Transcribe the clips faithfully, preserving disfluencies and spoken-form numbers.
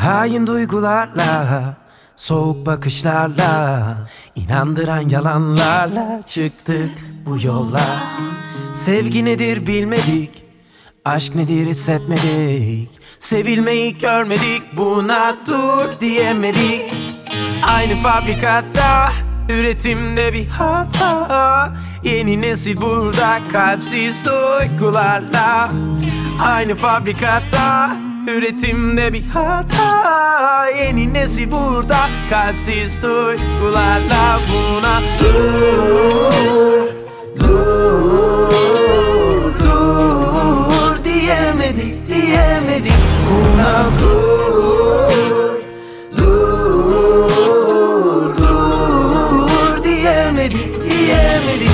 Hain duygularla, soğuk bakışlarla, inandıran yalanlarla çıktık bu yola. Sevgi nedir bilmedik, aşk nedir hissetmedik, sevilmeyi görmedik, buna dur diyemedik. Aynı fabrikada, üretimde bir hata. Yeni nesil burada kalpsiz duygularla. Aynı fabrikada, üretimde bir hata. Yeni nesil burada kalpsiz duygularla. Buna dur, dur, dur diyemedik, diyemedik. Buna dur, dur, dur diyemedik, diyemedik.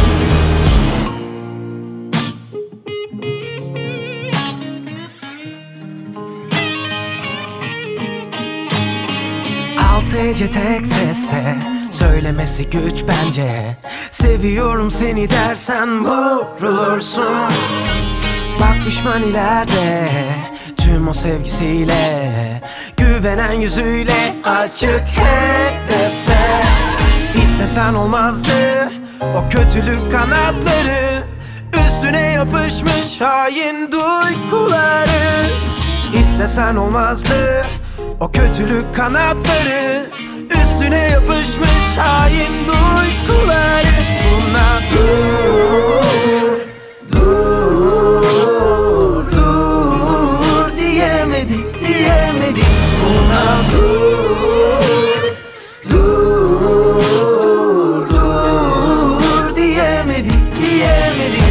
Altı hece tek seste, söylemesi güç bence. Seviyorum seni dersen vurulursun. Bak düşman ileride, tüm o sevgisiyle, güvenen yüzüyle, açık hedefte. İstesen olmazdı o kötülük kanatları, üstüne yapışmış hain duyguları. İstesen olmazdı o kötülük kanatları, üstüne yapışmış hain duyguları. Buna dur, dur, dur diyemedik, diyemedik. Buna dur, dur, dur diyemedik, diyemedik.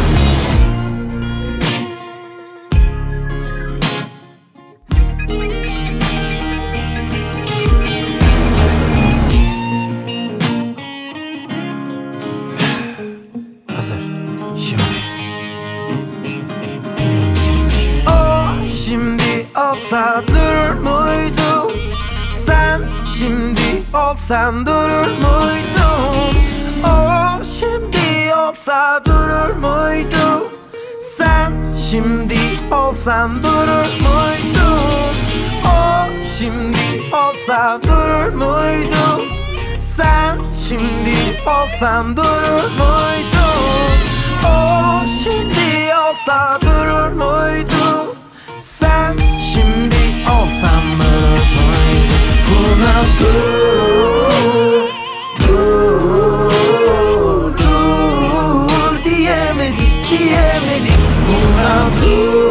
Hazır, şimdi. O şimdi olsa durur muydu? Sen şimdi olsan durur muydun? O şimdi olsa durur muydu? Sen şimdi olsan durur muydun? O şimdi olsa durur muydu? Sen şimdi olsan durur muydun? O şimdi olsa durur muydu? Sen şimdi olsan durur muydun? Buna dur, dur, dur diyemedik, diyemedik. Buna dur.